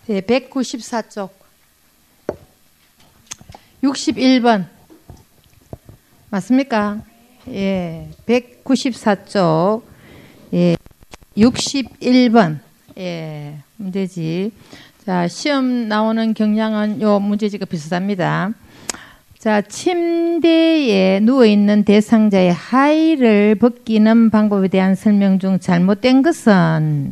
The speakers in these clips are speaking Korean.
예, 194쪽 61번 맞습니까? 예, 194쪽 예, 61번 예, 문제지. 자, 시험 나오는 경향은 요 문제지가 비슷합니다. 자, 침대에 누워있는 대상자의 하의를 벗기는 방법에 대한 설명 중 잘못된 것은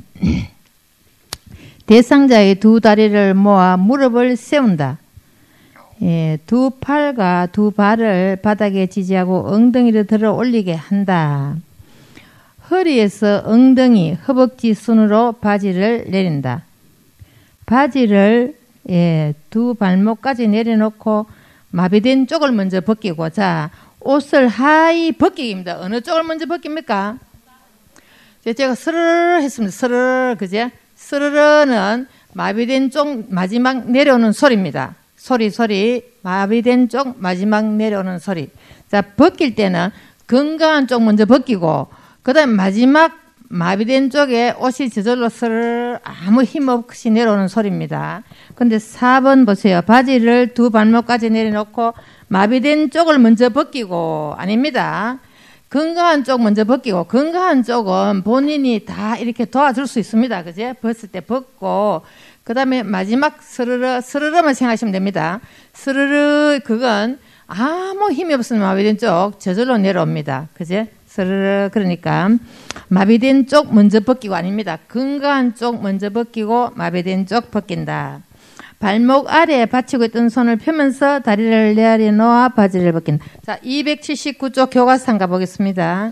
대상자의 두 다리를 모아 무릎을 세운다. 예, 두 팔과 두 발을 바닥에 지지하고 엉덩이를 들어 올리게 한다. 허리에서 엉덩이, 허벅지 순으로 바지를 내린다. 바지를 예, 두 발목까지 내려놓고 마비된 쪽을 먼저 벗기고, 자, 옷을 하의 벗기기입니다. 어느 쪽을 먼저 벗깁니까? 제가 스르르 했습니다. 스르르, 그제? 스르르는 마비된 쪽 마지막 내려오는 소리입니다. 소리, 마비된 쪽 마지막 내려오는 소리. 자, 벗길 때는 건강한 쪽 먼저 벗기고, 그 다음에 마지막 마비된 쪽에 옷이 저절로 스르르 아무 힘 없이 내려오는 소리입니다. 근데 4번 보세요. 바지를 두 발목까지 내려놓고 마비된 쪽을 먼저 벗기고, 아닙니다. 건강한 쪽 먼저 벗기고, 건강한 쪽은 본인이 다 이렇게 도와줄 수 있습니다. 그제? 벗을 때 벗고, 그 다음에 마지막 스르르만 생각하시면 됩니다. 스르르, 그건 아무 힘이 없으면 마비된 쪽 저절로 내려옵니다. 그제? 스르르, 그러니까 마비된 쪽 먼저 벗기고, 아닙니다. 건강한 쪽 먼저 벗기고 마비된 쪽 벗긴다. 발목 아래에 받치고 있던 손을 펴면서 다리를 내아래 놓아 바지를 벗긴다. 자, 279쪽 교과서 가보겠습니다.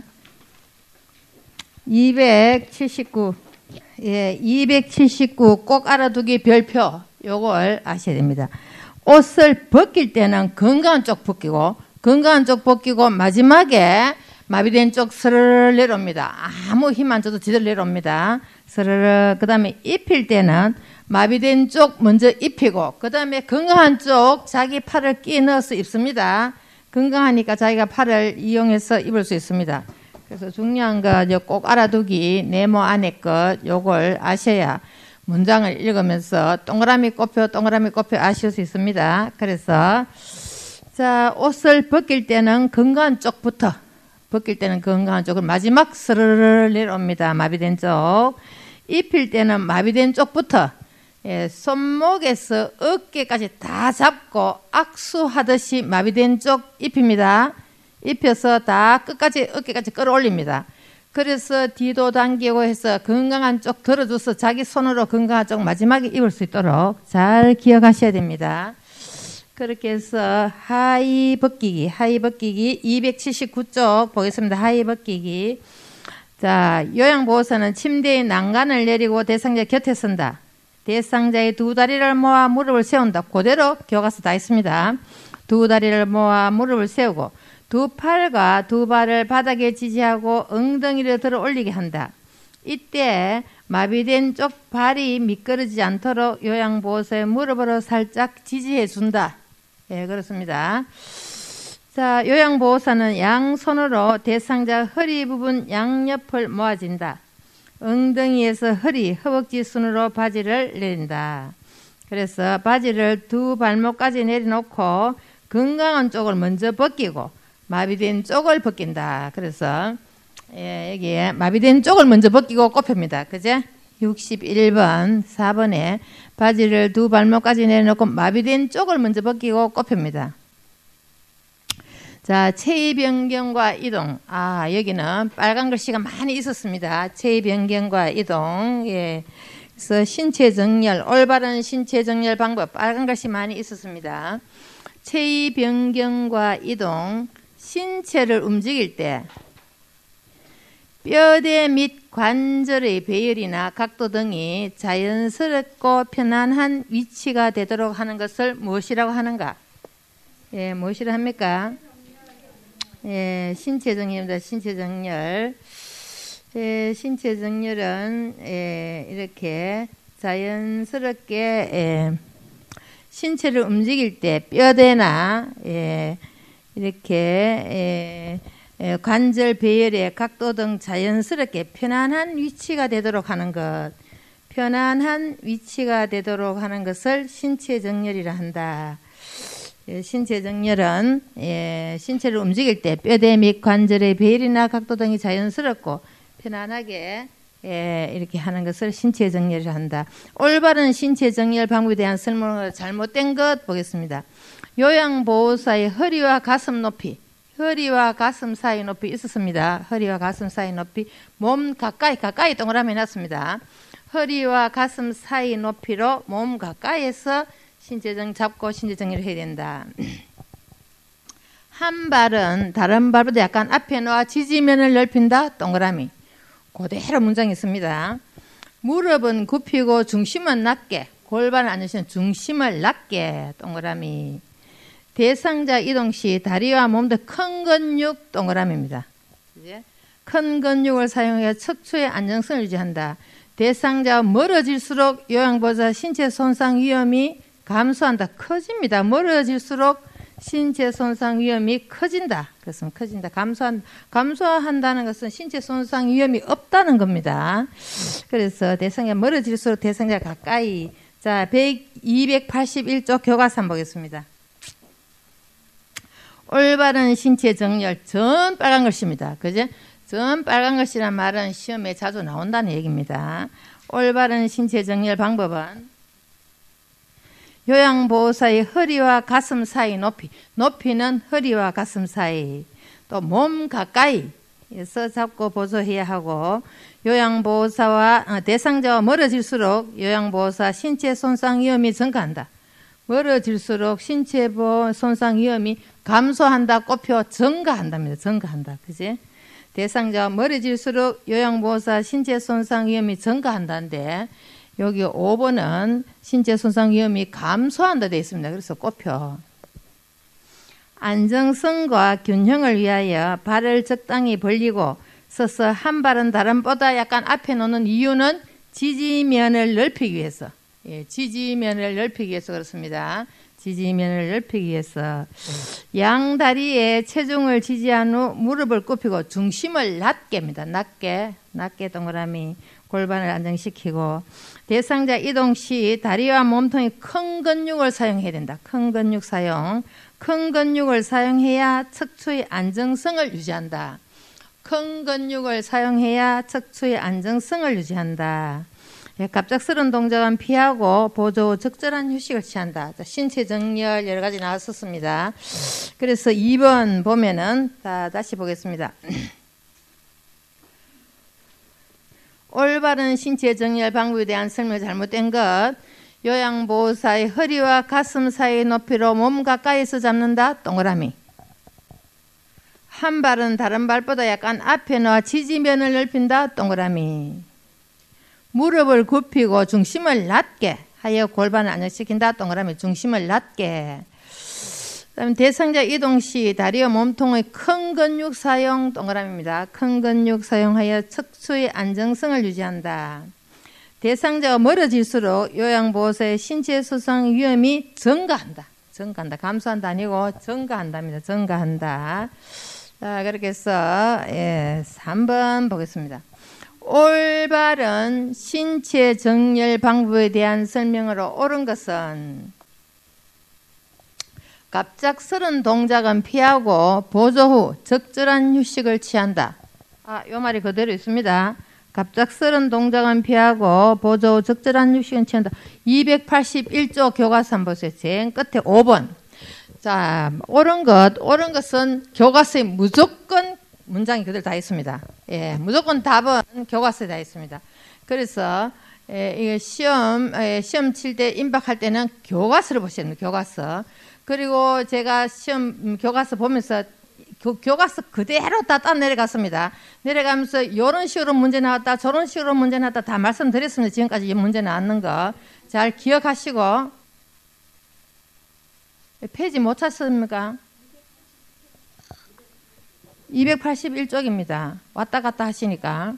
279. 예, 279 꼭 알아두기 별표. 요걸 아셔야 됩니다. 옷을 벗길 때는 건강한 쪽 벗기고, 건강한 쪽 벗기고, 마지막에 마비된 쪽 스르르 내려옵니다. 아무 힘 안 줘도 제대로 내려옵니다. 스르르. 그 다음에 입힐 때는 마비된 쪽 먼저 입히고, 그 다음에 건강한 쪽 자기 팔을 끼 넣어서 입습니다. 건강하니까 자기가 팔을 이용해서 입을 수 있습니다. 그래서 중요한 거 꼭 알아두기, 네모 안에 것 요걸 아셔야 문장을 읽으면서 동그라미 꼽혀 아실 수 있습니다. 그래서 자, 옷을 벗길 때는 건강한 쪽부터, 벗길 때는 건강한 쪽을 마지막 스르르 내려옵니다. 마비된 쪽. 입힐 때는 마비된 쪽부터 예, 손목에서 어깨까지 다 잡고 악수하듯이 마비된 쪽 입힙니다. 입혀서 다 끝까지 어깨까지 끌어올립니다. 그래서 뒤도 당기고 해서 건강한 쪽 들어줘서 자기 손으로 건강한 쪽 마지막에 입을 수 있도록 잘 기억하셔야 됩니다. 그렇게 해서 하의 벗기기 279쪽 보겠습니다. 하의 벗기기. 자, 요양보호사는 침대에 난간을 내리고 대상자 곁에 선다. 대상자의 두 다리를 모아 무릎을 세운다. 그대로 교과서 다 있습니다. 두 다리를 모아 무릎을 세우고 두 팔과 두 발을 바닥에 지지하고 엉덩이를 들어 올리게 한다. 이때 마비된 쪽 발이 미끄러지지 않도록 요양보호사의 무릎으로 살짝 지지해 준다. 예, 그렇습니다. 자, 요양보호사는 양손으로 대상자 허리 부분 양옆을 모아진다. 엉덩이에서 허리, 허벅지 순으로 바지를 내린다. 그래서 바지를 두 발목까지 내려놓고 건강한 쪽을 먼저 벗기고 마비된 쪽을 벗긴다. 그래서 예, 여기에 마비된 쪽을 먼저 벗기고 꼽힙니다. 그제? 61번 4번에 바지를 두 발목까지 내려놓고 마비된 쪽을 먼저 벗기고 꼽힙니다. 자, 체위 변경과 이동. 아, 여기는 빨간 글씨가 많이 있었습니다. 체위 변경과 이동. 예. 그래서 신체 정렬, 올바른 신체 정렬 방법, 빨간 글씨 많이 있었습니다. 체위 변경과 이동. 신체를 움직일 때 뼈대 및 관절의 배열이나 각도 등이 자연스럽고 편안한 위치가 되도록 하는 것을 무엇이라고 하는가? 예, 무엇이라 합니까? 예, 신체 정렬입니다. 신체 정렬. 예, 신체 정렬은 예, 이렇게 자연스럽게 예, 신체를 움직일 때 뼈대나 예, 이렇게 관절 배열의 각도 등 자연스럽게 편안한 위치가 되도록 하는 것. 편안한 위치가 되도록 하는 것을 신체 정렬이라 한다. 신체 정렬은 신체를 움직일 때 뼈대 및 관절의 배열이나 각도 등이 자연스럽고 편안하게 이렇게 하는 것을 신체 정렬이라 한다. 올바른 신체 정렬 방법에 대한 설명을 잘못된 것 보겠습니다. 요양보호사의 허리와 가슴 높이, 허리와 가슴 사이 높이 있었습니다. 허리와 가슴 사이 높이, 몸 가까이 동그라미 해놨습니다. 허리와 가슴 사이 높이로 몸 가까이에서 신체정 잡고 신체정리를 해야 된다. 한 발은 다른 발보다 약간 앞에 놓아 지지면을 넓힌다. 동그라미. 그대로 문장이 있습니다. 무릎은 굽히고 중심은 낮게, 골반을 앉으시는 중심을 낮게. 동그라미. 대상자 이동 시 다리와 몸도 큰 근육. 동그라미입니다. 큰 근육을 사용해 척추의 안정성을 유지한다. 대상자와 멀어질수록 요양보호사 신체 손상 위험이 감소한다. 커집니다. 멀어질수록 신체 손상 위험이 커진다. 그래서 커진다. 감소한다는 것은 신체 손상 위험이 없다는 겁니다. 그래서 대상자 멀어질수록 대상자 가까이. 자, 281쪽 교과서 한번 보겠습니다. 올바른 신체 정렬. 전 빨간 글씨입니다. 그죠? 전 빨간 글씨란 말은 시험에 자주 나온다는 얘기입니다. 올바른 신체 정렬 방법은 요양보호사의 허리와 가슴 사이 높이. 높이는 허리와 가슴 사이. 또 몸 가까이에서 잡고 보조해야 하고, 요양보호사와 대상자와 멀어질수록 요양보호사 신체 손상 위험이 증가한다. 멀어질수록 신체 손상 위험이 감소한다. 꼽혀 증가한답니다. 증가한다. 그지? 대상자와 멀어질수록 요양보호사 신체 손상 위험이 증가한다는데, 여기 5번은 신체 손상 위험이 감소한다 되어 있습니다. 그래서 꼽혀. 안정성과 균형을 위하여 발을 적당히 벌리고 서서 한 발은 다른 보다 약간 앞에 놓는 이유는 지지면을 넓히기 위해서. 지지면을 넓히기 위해서 그렇습니다. 지지면을 넓히기 위해서. 양 다리에 체중을 지지한 후 무릎을 굽히고 중심을 낮게입니다. 낮게 동그라미. 골반을 안정시키고, 대상자 이동 시 다리와 몸통이 큰 근육을 사용해야 된다. 큰 근육 사용. 큰 근육을 사용해야 척추의 안정성을 유지한다. 큰 근육을 사용해야 척추의 안정성을 유지한다. 갑작스런 동작은 피하고 보조 후 적절한 휴식을 취한다. 신체 정렬 여러 가지 나왔었습니다. 그래서 2번 보면은 다시 보겠습니다. 올바른 신체 정렬 방법에 대한 설명이 잘못된 것. 요양보호사의 허리와 가슴 사이 높이로 몸 가까이서 잡는다. 동그라미. 한 발은 다른 발보다 약간 앞에 놓아 지지면을 넓힌다. 동그라미. 무릎을 굽히고 중심을 낮게 하여 골반을 안정시킨다. 동그라미. 중심을 낮게. 그다음에 대상자 이동 시 다리와 몸통의 큰 근육 사용. 동그라미입니다. 큰 근육 사용하여 척추의 안정성을 유지한다. 대상자가 멀어질수록 요양보호사의 신체 손상 위험이 증가한다. 감소한다 아니고 증가한답니다. 증가한다. 자, 그렇게 해서 3번 보겠습니다. 올바른 신체 정렬 방법에 대한 설명으로 옳은 것은 갑작스런 동작은 피하고 보조 후 적절한 휴식을 취한다. 요 말이 그대로 있습니다. 갑작스런 동작은 피하고 보조 후 적절한 휴식을 취한다. 281조 교과서 한번 보세요. 제일 끝에 5번. 자, 옳은 것은 교과서에 무조건 문장이 그대로 다 있습니다. 무조건 답은 교과서에 다 있습니다. 그래서 이거 시험 칠 때 임박할 때는 교과서를 보셔야 됩니다. 교과서. 그리고 제가 시험 교과서 보면서 교과서 그대로 다 따 내려갔습니다. 내려가면서 이런 식으로 문제 나왔다, 저런 식으로 문제 나왔다 다 말씀드렸습니다. 지금까지 문제 나왔는 거 잘 기억하시고. 페이지 못 찾습니까? 281쪽입니다. 왔다 갔다 하시니까.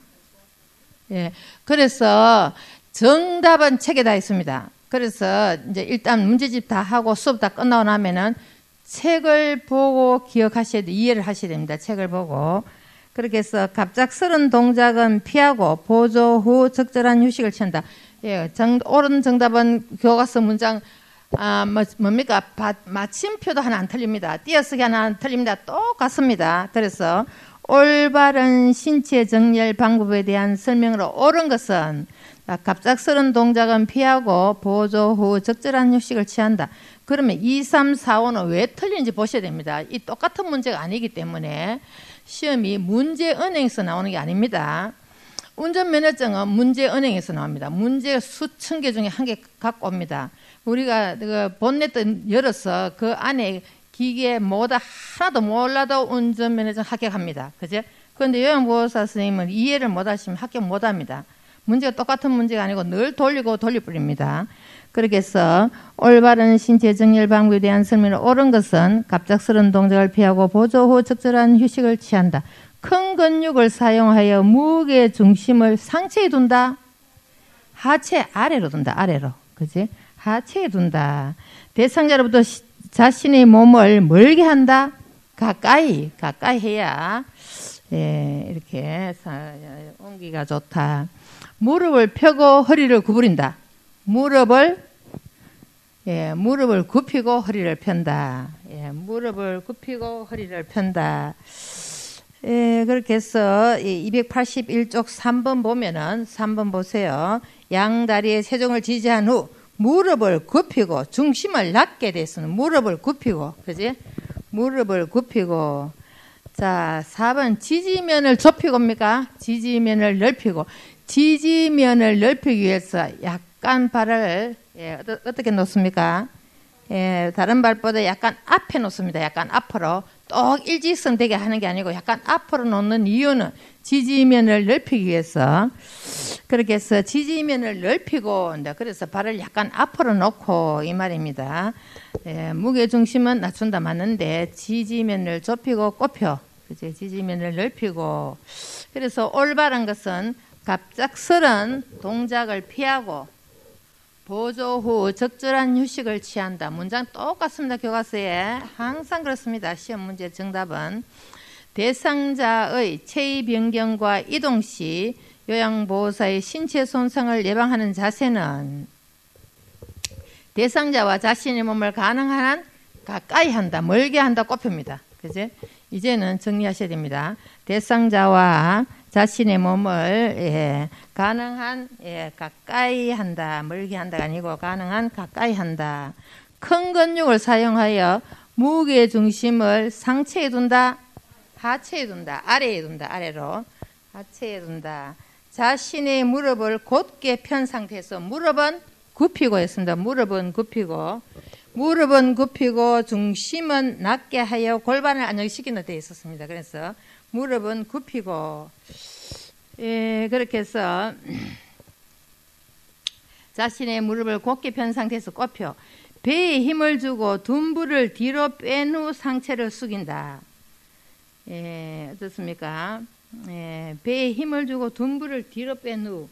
그래서 정답은 책에 다 있습니다. 그래서 이제 일단 문제집 다 하고 수업 다 끝나고 나면은 책을 보고 기억하셔야 돼. 이해를 하셔야 됩니다. 책을 보고. 그렇게 해서 갑작스런 동작은 피하고 보조 후 적절한 휴식을 취한다. 예, 옳은 정답은 교과서 문장 뭡니까? 마침표도 하나 안 틀립니다. 띄어쓰기 하나 안 틀립니다. 똑같습니다. 그래서 올바른 신체 정렬 방법에 대한 설명으로 옳은 것은 갑작스런 동작은 피하고 보조 후 적절한 휴식을 취한다. 그러면 2, 3, 4, 5는 왜 틀린지 보셔야 됩니다. 이 똑같은 문제가 아니기 때문에 시험이 문제은행에서 나오는 게 아닙니다. 운전면허증은 문제은행에서 나옵니다. 문제 수천 개 중에 한 개 갖고 옵니다. 우리가 그 본넷 열어서 그 안에 기계 뭐다 하나도 몰라도 운전면허증 합격합니다. 그죠? 그런데 요양보호사 선생님은 이해를 못하시면 합격 못합니다. 문제가 똑같은 문제가 아니고 늘 돌리고 돌려버립니다. 그렇게 해서 올바른 신체 정렬 방법에 대한 설명을 옳은 것은 갑작스러운 동작을 피하고 보조 후 적절한 휴식을 취한다. 큰 근육을 사용하여 무게 중심을 상체에 둔다. 하체 아래로 둔다. 아래로. 그지? 하체에 둔다. 대상자로부터 자신의 몸을 멀게 한다. 가까이 해야 이렇게 옮기가 좋다. 무릎을 펴고 허리를 구부린다. 무릎을 굽히고 허리를 편다. 무릎을 굽히고 허리를 편다. 그렇게 해서 281쪽 3번 보면은 3번 보세요. 양다리의 체중을 지지한 후 무릎을 굽히고 중심을 낮게 됐으면 무릎을 굽히고, 그지? 무릎을 굽히고. 자, 4번 지지면을 좁히고입니까? 지지면을 넓히고. 지지면을 넓히기 위해서 약간 발을 어떻게 놓습니까? 다른 발보다 약간 앞에 놓습니다. 약간 앞으로. 똑 일직선 되게 하는 게 아니고 약간 앞으로 놓는 이유는 지지면을 넓히기 위해서. 그렇게 해서 지지면을 넓히고, 그래서 발을 약간 앞으로 놓고 이 말입니다. 무게 중심은 낮춘다 맞는데 지지면을 좁히고 꼽혀. 그치? 지지면을 넓히고. 그래서 올바른 것은 갑작스런 동작을 피하고 보조 후 적절한 휴식을 취한다. 문장 똑같습니다. 교과서에 항상 그렇습니다. 시험 문제 정답은 대상자의 체위 변경과 이동 시 요양보호사의 신체 손상을 예방하는 자세는 대상자와 자신의 몸을 가능한 한 가까이 한다, 멀게 한다 꼽힙니다. 그죠? 이제는 정리하셔야 됩니다. 대상자와 자신의 몸을 가능한 가까이 한다, 멀게 한다가 아니고 가능한 가까이 한다. 큰 근육을 사용하여 무게 중심을 상체에 둔다, 하체에 둔다, 아래에 둔다, 아래로 하체에 둔다. 자신의 무릎을 곧게 편 상태에서 무릎은 굽히고 했습니다. 무릎은 굽히고 중심은 낮게 하여 골반을 안정시키는 데 있었습니다. 그래서 무릎은 굽히고, 그렇게 해서 자신의 무릎을 곧게 편 상태에서 꼽혀 배에 힘을 주고 둔부를 뒤로 뺀 후 상체를 숙인다. 어떻습니까? 배에 힘을 주고 둔부를 뒤로 뺀 후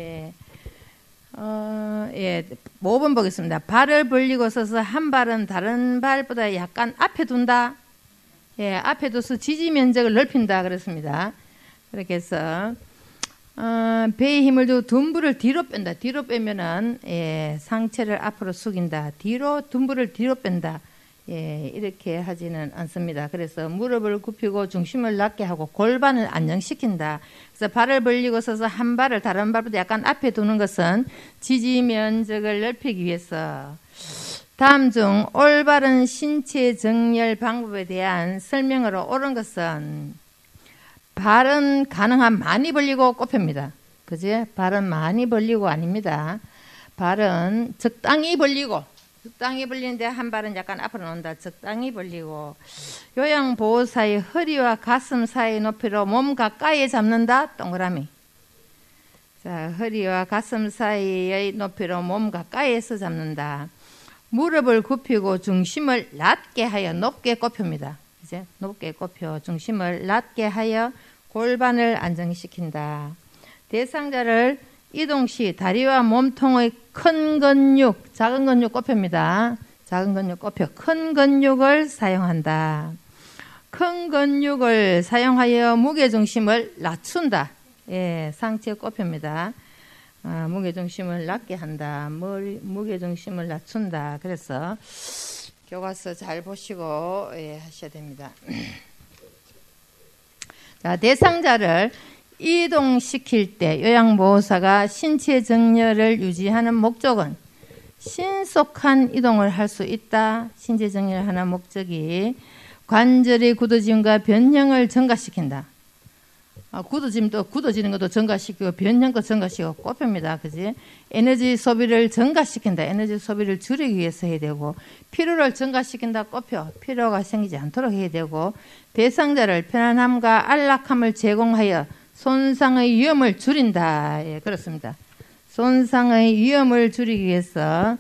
5번 보겠습니다. 발을 벌리고 서서 한 발은 다른 발보다 약간 앞에 둔다. 앞에 둬서 지지 면적을 넓힌다 그랬습니다. 그렇게 해서 배에 힘을 주고 둔부를 뒤로 뺀다. 뒤로 빼면은 상체를 앞으로 숙인다. 둔부를 뒤로 뺀다. 이렇게 하지는 않습니다. 그래서 무릎을 굽히고 중심을 낮게 하고 골반을 안정시킨다. 그래서 발을 벌리고 서서 한 발을 다른 발보다 약간 앞에 두는 것은 지지 면적을 넓히기 위해서. 다음 중 올바른 신체 정렬 방법에 대한 설명으로 옳은 것은 발은 가능한 많이 벌리고 꼽힙니다. 그지? 발은 많이 벌리고 아닙니다. 발은 적당히 벌리고, 적당히 벌리는데 한 발은 약간 앞으로 놓는다. 적당히 벌리고. 요양보호사의 허리와 가슴 사이 높이로 몸 가까이에 잡는다. 동그라미. 자, 허리와 가슴 사이의 높이로 몸 가까이에서 잡는다. 무릎을 굽히고 중심을 낮게 하여 높게 꼽힙니다. 이제 높게 꼽혀 중심을 낮게 하여 골반을 안정시킨다. 대상자를 이동 시 다리와 몸통의 큰 근육, 작은 근육 꼽힙니다. 작은 근육 꼽혀 큰 근육을 사용한다. 큰 근육을 사용하여 무게 중심을 낮춘다. 상체에 꼽힙니다. 무게중심을 낮게 한다. 무게중심을 낮춘다. 그래서 교과서 잘 보시고 하셔야 됩니다. 자, 대상자를 이동시킬 때 요양보호사가 신체 정렬을 유지하는 목적은 신속한 이동을 할 수 있다. 신체 정렬을 하는 목적이 관절의 굳어짐과 변형을 증가시킨다. 굳어지는 것도 증가시키고 변형도 증가시키고 꼽힙니다. 그지? 에너지 소비를 증가시킨다. 에너지 소비를 줄이기 위해서 해야 되고 피로를 증가시킨다. 꼽혀. 피로가 생기지 않도록 해야 되고 대상자를 편안함과 안락함을 제공하여 손상의 위험을 줄인다. 예, 그렇습니다. 손상의 위험을 줄이기 위해서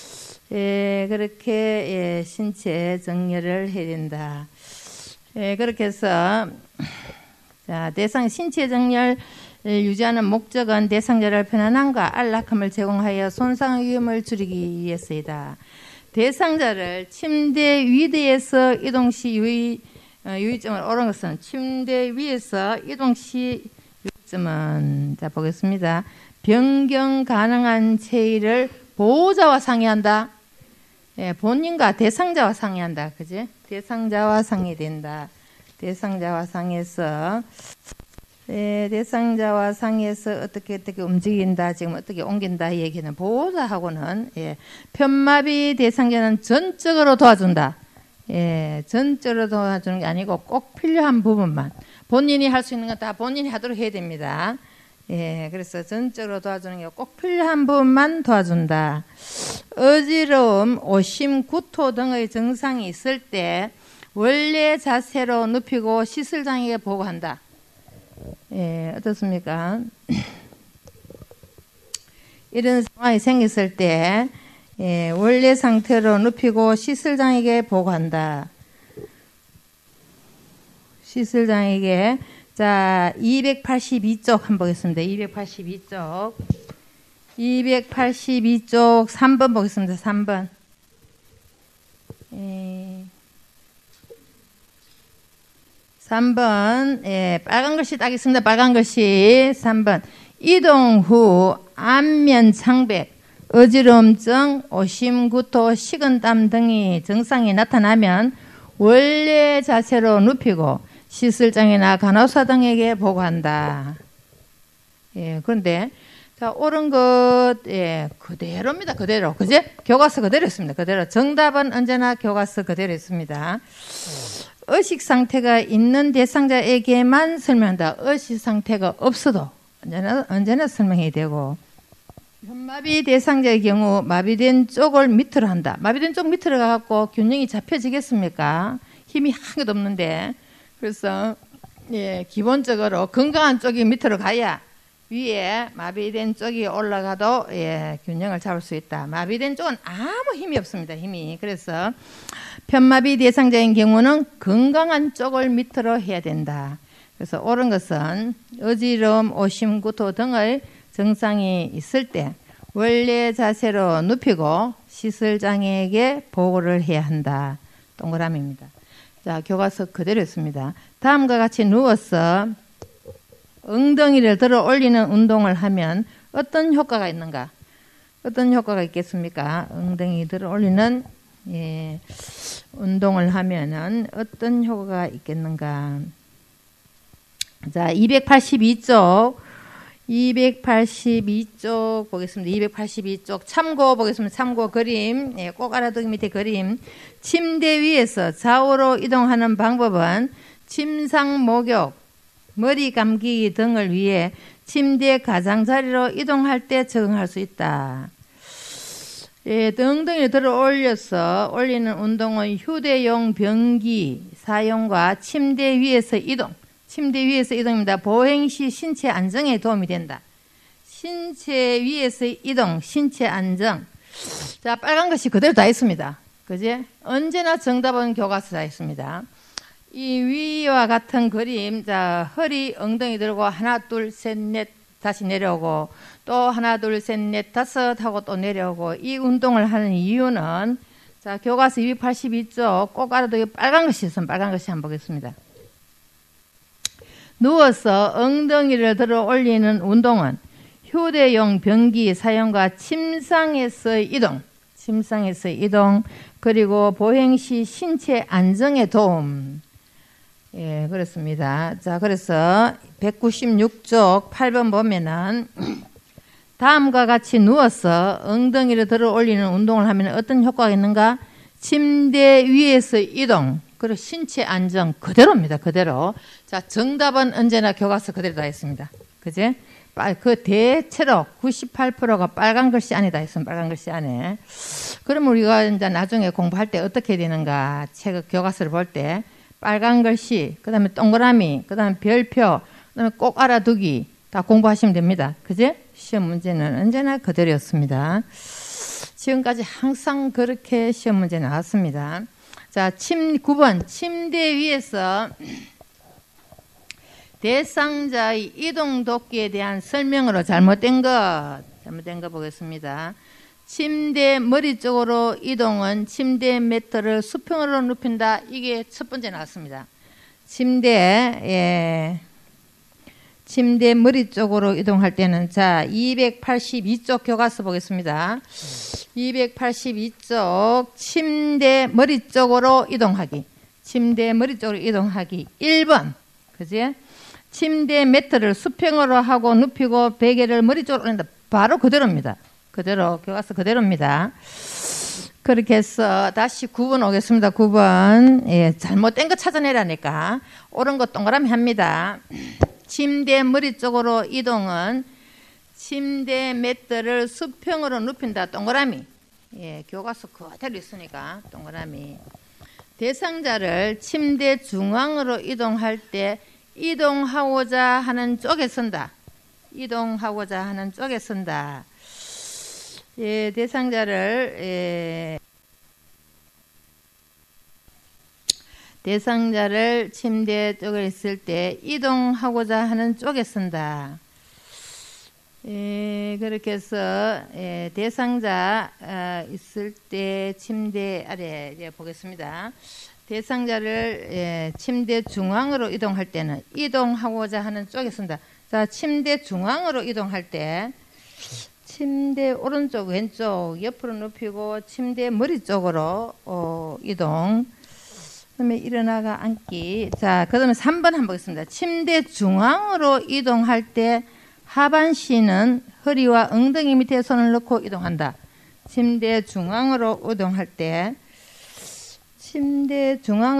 그렇게 신체 정렬을 해야 된다. 그렇게 해서 자, 신체 정렬을 유지하는 목적은 대상자를 편안함과 안락함을 제공하여 손상의 위험을 줄이기 위해서이다. 대상자를 침대 위대에서 이동 시 유의점을 옳은 것은 침대 위에서 이동 시 유의점은 자 보겠습니다. 변경 가능한 체의를 보호자와 상의한다. 본인과 대상자와 상의한다. 그지? 대상자와 상의된다. 대상자와 상의해서 대상자와 상의해서 어떻게 움직인다, 지금 어떻게 옮긴다 이 얘기는 보호자하고는 편마비 대상자는 전적으로 도와준다. 전적으로 도와주는 게 아니고 꼭 필요한 부분만 본인이 할 수 있는 건 다 본인이 하도록 해야 됩니다. 그래서 전적으로 도와주는 게 꼭 필요한 부분만 도와준다. 어지러움, 오심, 구토 등의 증상이 있을 때 원래 자세로 눕히고 시술장에게 보고한다. 어떻습니까? 이런 상황이 생겼을 때 원래 상태로 눕히고 시술장에게 보고한다. 시술장에게 자 282쪽 한번 보겠습니다. 282쪽 3번 보겠습니다. 3번 3번 빨간 글씨 딱 있습니다. 빨간 글씨 3번 이동 후 안면 창백, 어지러움증, 오심, 구토, 식은땀 등이 증상이 나타나면 원래 자세로 눕히고 시술장이나 간호사 등에게 보고한다. 그런데 자 옳은 것 그대로입니다. 그대로 그제 교과서 그대로 있습니다. 그대로 정답은 언제나 교과서 그대로 있습니다. 의식 상태가 있는 대상자에게만 설명한다. 의식 상태가 없어도 언제나 설명해야 되고 현마비 대상자의 경우 마비된 쪽을 밑으로 한다. 마비된 쪽 밑으로 가갖고 균형이 잡혀지겠습니까? 힘이 한 개도 없는데 그래서 기본적으로 건강한 쪽이 밑으로 가야 위에 마비된 쪽이 올라가도 균형을 잡을 수 있다. 마비된 쪽은 아무 힘이 없습니다. 힘이. 그래서 편마비 대상자인 경우는 건강한 쪽을 밑으로 해야 된다. 그래서 옳은 것은 어지러움, 오심, 구토 등의 증상이 있을 때 원래 자세로 눕히고 시술장애에게 보고를 해야 한다. 동그라미입니다. 자, 교과서 그대로 있습니다. 다음과 같이 누워서 엉덩이를 들어 올리는 운동을 하면 어떤 효과가 있는가? 어떤 효과가 있겠습니까? 엉덩이 들어 올리는 운동을 하면은 어떤 효과가 있겠는가? 자, 282쪽 보겠습니다. 282쪽 참고 보겠습니다. 참고 그림, 꼭 알아두기 밑에 그림. 침대 위에서 좌우로 이동하는 방법은 침상 목욕, 머리 감기 등을 위해 침대 가장자리로 이동할 때 적용할 수 있다. 엉덩이를 들어 올려서 올리는 운동은 휴대용 변기 사용과 침대 위에서 이동입니다. 보행 시 신체 안정에 도움이 된다. 신체 위에서 이동, 신체 안정. 자, 빨간 것이 그대로 다 있습니다. 그지? 언제나 정답은 교과서 다 있습니다. 이 위와 같은 그림, 자, 허리, 엉덩이 들고 하나, 둘, 셋, 넷, 다시 내려오고 또 하나, 둘, 셋, 넷, 다섯 하고 또 내려오고 이 운동을 하는 이유는 자, 교과서 282쪽 꼭 알아두기 빨간 것이 있으면 빨간 것이 한번 보겠습니다. 누워서 엉덩이를 들어 올리는 운동은 휴대용 변기 사용과 침상에서의 이동, 그리고 보행 시 신체 안정에 도움. 예, 그렇습니다. 자, 그래서 196쪽 8번 보면은 다음과 같이 누워서 엉덩이를 들어 올리는 운동을 하면 어떤 효과가 있는가? 침대 위에서 이동, 그리고 신체 안정 그대로입니다. 그대로. 자, 정답은 언제나 교과서 그대로 다 있습니다. 그제? 그 대체로 98%가 빨간 글씨 안에 다 있습니다. 빨간 글씨 안에. 그러면 우리가 이제 나중에 공부할 때 어떻게 되는가? 책 교과서를 볼 때 빨간 글씨, 그 다음에 동그라미, 그 다음에 별표, 그 다음에 꼭 알아두기 다 공부하시면 됩니다. 그제? 시험 문제는 언제나 그대로였습니다. 지금까지 항상 그렇게 시험 문제 나왔습니다. 자, 9번 침대 위에서 대상자의 이동 도끼에 대한 설명으로 잘못된 거 보겠습니다. 침대 머리 쪽으로 이동은 침대 매트를 수평으로 눕힌다. 이게 첫 번째 나왔습니다. 침대 머리 쪽으로 이동할 때는, 자, 282쪽 교과서 보겠습니다. 282쪽 침대 머리 쪽으로 이동하기. 침대 머리 쪽으로 이동하기. 1번. 그지? 침대 매트를 수평으로 하고 눕히고 베개를 머리 쪽으로 올린다. 바로 그대로입니다. 그대로, 교과서 그대로입니다. 그렇게 해서 다시 9번 오겠습니다. 9번. 예, 잘못된 거 찾아내라니까. 옳은 거 동그라미 합니다. 침대 머리 쪽으로 이동은 침대 매트를 수평으로 눕힌다. 동그라미. 예, 교과서 그대로 있으니까 동그라미. 대상자를 침대 중앙으로 이동할 때 이동하고자 하는 쪽에 선다. 이동하고자 하는 쪽에 선다. 예, 대상자를 침대 쪽에 있을 때 이동하고자 하는 쪽에 쓴다. 예, 그렇게 해서 대상자 있을 때 침대 아래 보겠습니다. 대상자를 침대 중앙으로 이동할 때는 이동하고자 하는 쪽에 쓴다. 자, 침대 중앙으로 이동할 때 침대 오른쪽 왼쪽 옆으로 눕히고 침대 머리 쪽으로 이동. 그다음에 일어나가 앉기. 자, 그다음에 3번 한번 보겠습니다. 침대 중앙으로 이동할 때 하반신은 허리와 엉덩이 밑에 손을 넣고 이동한다. 침대 중앙으로 이동할 때 침대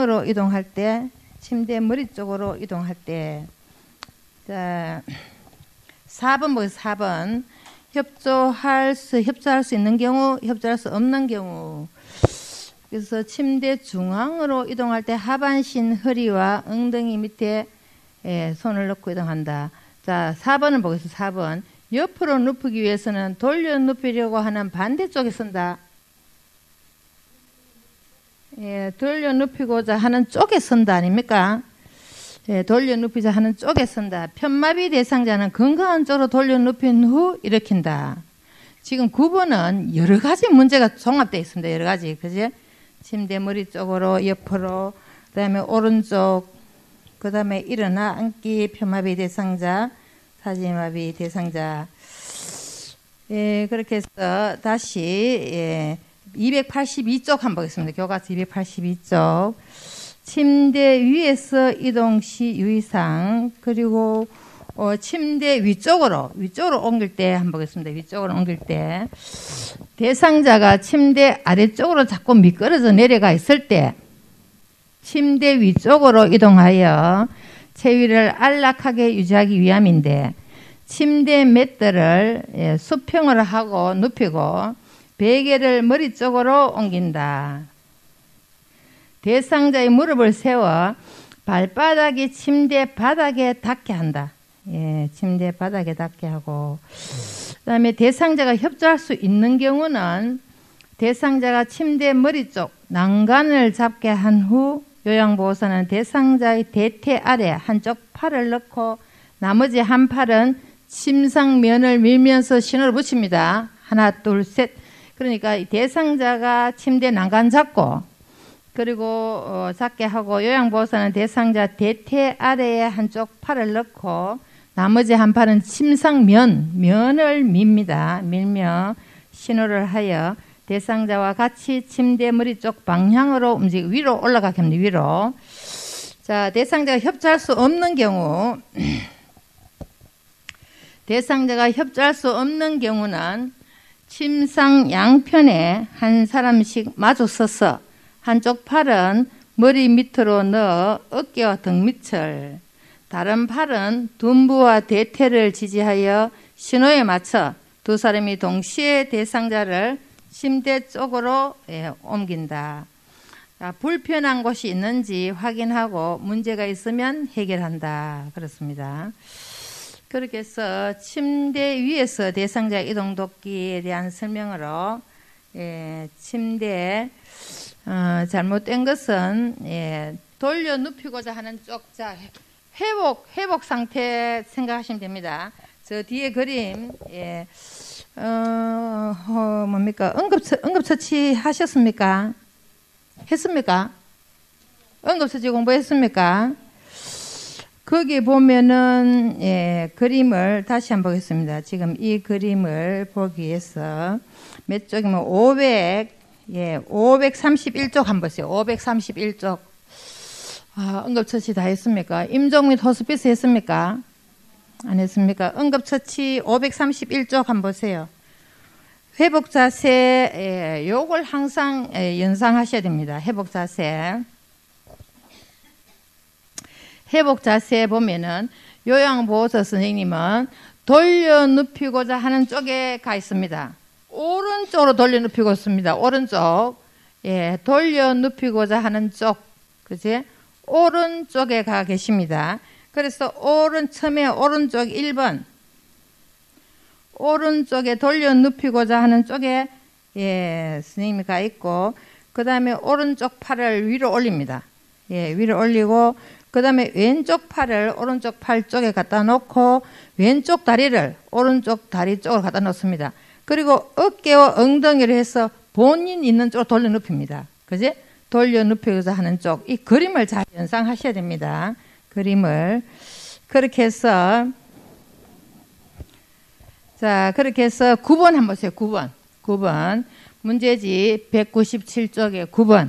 머리 쪽으로 이동할 때. 자, 4번 보겠습니다. 4번. 협조할 수 있는 경우, 협조할 수 없는 경우. 그래서 침대 중앙으로 이동할 때 하반신, 허리와 엉덩이 밑에 손을 넣고 이동한다. 자, 4번을 보겠습니다. 4번. 옆으로 눕히기 위해서는 돌려 눕히려고 하는 반대쪽에 선다. 예, 돌려 눕히고자 하는 쪽에 선다 아닙니까? 예, 돌려 눕히자 하는 쪽에 선다. 편마비 대상자는 건강한 쪽으로 돌려 눕힌 후 일으킨다. 지금 9번은 여러 가지 문제가 종합되어 있습니다. 여러 가지. 그지? 침대 머리 쪽으로, 옆으로, 그 다음에 오른쪽, 그 다음에 일어나 앉기, 편마비 대상자, 사지마비 대상자. 예, 그렇게 해서 다시 282쪽 한번 보겠습니다. 교과서 282쪽. 침대 위에서 이동 시 유의사항, 그리고 침대 위쪽으로 옮길 때 한번 보겠습니다. 위쪽으로 옮길 때 대상자가 침대 아래쪽으로 자꾸 미끄러져 내려가 있을 때 침대 위쪽으로 이동하여 체위를 안락하게 유지하기 위함인데, 침대 매트를 수평으로 하고 눕히고 베개를 머리 쪽으로 옮긴다. 대상자의 무릎을 세워 발바닥이 침대 바닥에 닿게 한다. 예, 침대 바닥에 닿게 하고. 그 다음에 대상자가 협조할 수 있는 경우는 대상자가 침대 머리 쪽 난간을 잡게 한 후 요양보호사는 대상자의 대퇴 아래 한쪽 팔을 넣고 나머지 한 팔은 침상면을 밀면서 신호를 붙입니다. 하나, 둘, 셋. 그러니까 대상자가 침대 난간 잡고, 그리고 잡게 하고 요양보호사는 대상자 대퇴 아래에 한쪽 팔을 넣고 나머지 한 팔은 면을 밉니다. 밀며 신호를 하여 대상자와 같이 침대 머리 쪽 방향으로 위로 올라가게 합니다. 위로. 자, 대상자가 협조할 수 없는 경우, 는 침상 양편에 한 사람씩 마주 서서 한쪽 팔은 머리 밑으로 넣어 어깨와 등 밑을, 다른 팔은 둔부와 대퇴를 지지하여 신호에 맞춰 두 사람이 동시에 대상자를 침대 쪽으로 옮긴다. 불편한 곳이 있는지 확인하고 문제가 있으면 해결한다. 그렇습니다. 그렇게 해서 침대 위에서 대상자 이동 돕기에 대한 설명으로 침대 잘못된 것은 돌려 눕히고자 하는 쪽, 자, 회복 상태 생각하시면 됩니다. 저 뒤에 그림, 뭡니까? 응급처치 하셨습니까? 했습니까? 응급처치 공부했습니까? 거기 보면은, 그림을 다시 한번 보겠습니다. 지금 이 그림을 보기 위해서 몇 쪽이면 531쪽 한번 보세요. 531쪽. 응급처치 다 했습니까? 임종 및 호스피스 했습니까? 안 했습니까? 응급처치 531쪽 한번 보세요. 회복 자세, 요걸 항상 연상하셔야 됩니다. 회복 자세. 회복 자세에 보면은 요양보호사 선생님은 돌려 눕히고자 하는 쪽에 가 있습니다. 오른쪽으로 돌려 눕히고 있습니다. 오른쪽. 돌려 눕히고자 하는 쪽. 그지? 오른쪽에 가 계십니다. 그래서 처음에 오른쪽 1번. 오른쪽에 돌려 눕히고자 하는 쪽에 선생님이 가 있고, 그 다음에 오른쪽 팔을 위로 올립니다. 위로 올리고, 그 다음에 왼쪽 팔을 오른쪽 팔 쪽에 갖다 놓고 왼쪽 다리를 오른쪽 다리 쪽으로 갖다 놓습니다. 그리고 어깨와 엉덩이를 해서 본인 있는 쪽으로 돌려 눕힙니다. 그지? 돌려 눕히고자 하는 쪽. 이 그림을 잘 연상하셔야 됩니다. 그림을. 그렇게 해서, 자, 그렇게 해서 9번 한번 보세요. 9번. 문제지 197쪽에 9번.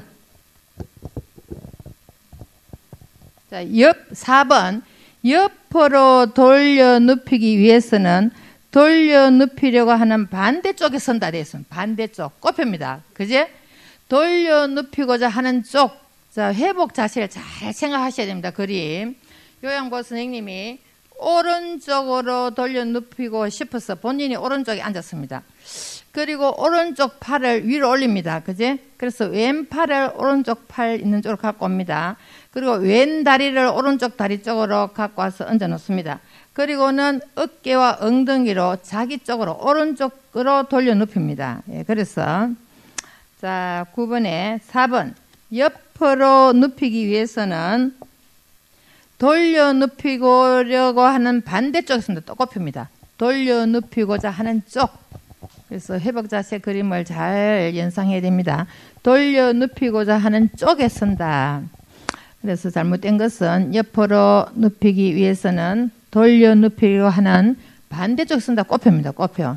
자, 4번. 옆으로 돌려 눕히기 위해서는 돌려 눕히려고 하는 반대쪽에 선다 되어 있습니다. 반대쪽. 꼽힙니다. 그지? 돌려 눕히고자 하는 쪽. 자, 회복 자세를 잘 생각하셔야 됩니다. 그림. 요양보호 선생님이 오른쪽으로 돌려 눕히고 싶어서 본인이 오른쪽에 앉았습니다. 그리고 오른쪽 팔을 위로 올립니다. 그지? 그래서 왼팔을 오른쪽 팔 있는 쪽으로 갖고 옵니다. 그리고 왼 다리를 오른쪽 다리 쪽으로 갖고 와서 얹어 놓습니다. 그리고는 어깨와 엉덩이로 자기 쪽으로 오른쪽으로 돌려 눕힙니다. 그래서 자, 9번에 4번. 옆으로 눕히기 위해서는 돌려 눕히려고 하는 반대쪽에서 또 꼽힙니다. 돌려 눕히고자 하는 쪽. 그래서 회복 자세 그림을 잘 연상해야 됩니다. 돌려 눕히고자 하는 쪽에 선다. 그래서 잘못된 것은 옆으로 눕히기 위해서는 돌려 눕히려고 하는 반대쪽에 선다. 꼽힙니다. 꼽혀.